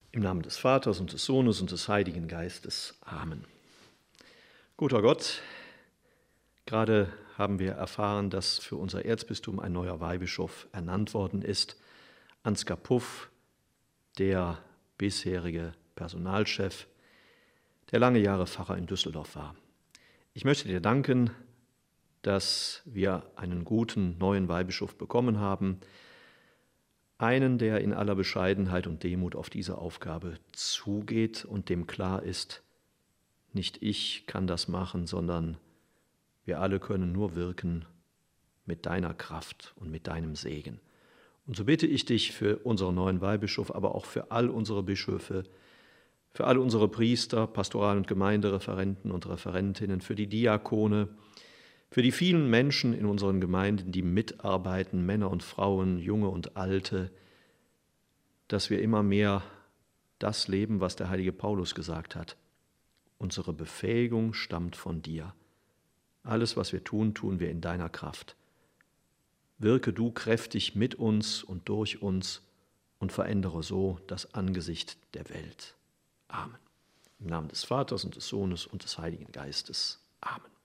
Im Namen des Vaters und des Sohnes und des Heiligen Geistes. Amen. Guter Gott, gerade haben wir erfahren, dass für unser Erzbistum ein neuer Weihbischof ernannt worden ist. Ansgar Puff, der bisherige Personalchef, der lange Jahre Pfarrer in Düsseldorf war. Ich möchte dir danken, dass wir einen guten neuen Weihbischof bekommen haben, einen, der in aller Bescheidenheit und Demut auf diese Aufgabe zugeht und dem klar ist, nicht ich kann das machen, sondern wir alle können nur wirken mit deiner Kraft und mit deinem Segen. Und so bitte ich dich für unseren neuen Weihbischof, aber auch für all unsere Bischöfe, für all unsere Priester, Pastoral- und Gemeindereferenten und Referentinnen, für die Diakone, für die vielen Menschen in unseren Gemeinden, die mitarbeiten, Männer und Frauen, Junge und Alte, dass wir immer mehr das leben, was der heilige Paulus gesagt hat. Unsere Befähigung stammt von dir. Alles, was wir tun, tun wir in deiner Kraft. Wirke du kräftig mit uns und durch uns und verändere so das Angesicht der Welt. Amen. Im Namen des Vaters und des Sohnes und des Heiligen Geistes. Amen.